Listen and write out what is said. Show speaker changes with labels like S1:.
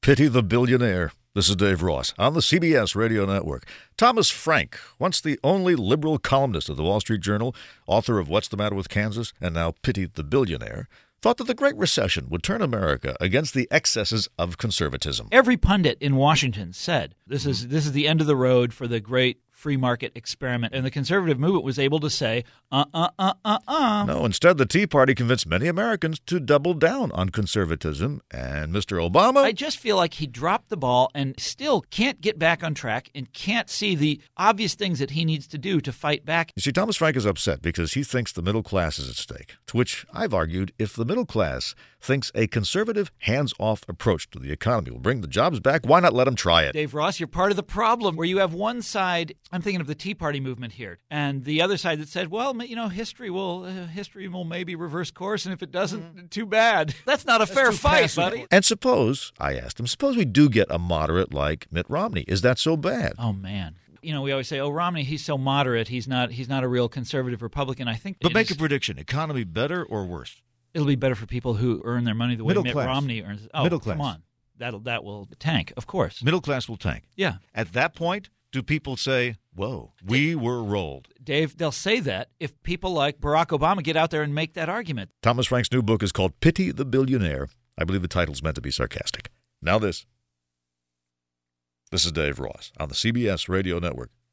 S1: Pity the Billionaire. This is Dave Ross on the CBS Radio Network. Thomas Frank, once the only liberal columnist of the Wall Street Journal, author of What's the Matter with Kansas and now Pity the Billionaire, thought that the Great Recession would turn America against the excesses of conservatism.
S2: Every pundit in Washington said this is the end of the road for the great free market experiment, and the conservative movement was able to say, No,
S1: instead the Tea Party convinced many Americans to double down on conservatism, and Mr. Obama...
S2: I just feel like he dropped the ball and still can't get back on track and can't see the obvious things that he needs to do to fight back.
S1: You see, Thomas Frank is upset because he thinks the middle class is at stake, to which I've argued if the middle class thinks a conservative, hands-off approach to the economy will bring the jobs back, why not let them try it?
S2: Dave Ross, you're part of the problem where you have one side, I'm thinking of the Tea Party movement here, and the other side that said, well, history will maybe reverse course, and if it doesn't, too bad. That's not a fair fight, buddy.
S1: And suppose, I asked him, suppose we do get a moderate like Mitt Romney. Is that so bad?
S2: Oh, man. We always say, Romney, he's so moderate. He's not a real conservative Republican. I think.
S1: But make a prediction. Economy better or worse?
S2: It'll be better for people who earn their money the way Mitt Romney earns. Oh,
S1: middle class.
S2: Come on. That will tank, of course.
S1: Middle class will tank.
S2: Yeah.
S1: At that point, do people say, whoa, we were rolled?
S2: Dave, they'll say that if people like Barack Obama get out there and make that argument.
S1: Thomas Frank's new book is called Pity the Billionaire. I believe the title's meant to be sarcastic. Now this. This is Dave Ross on the CBS Radio Network.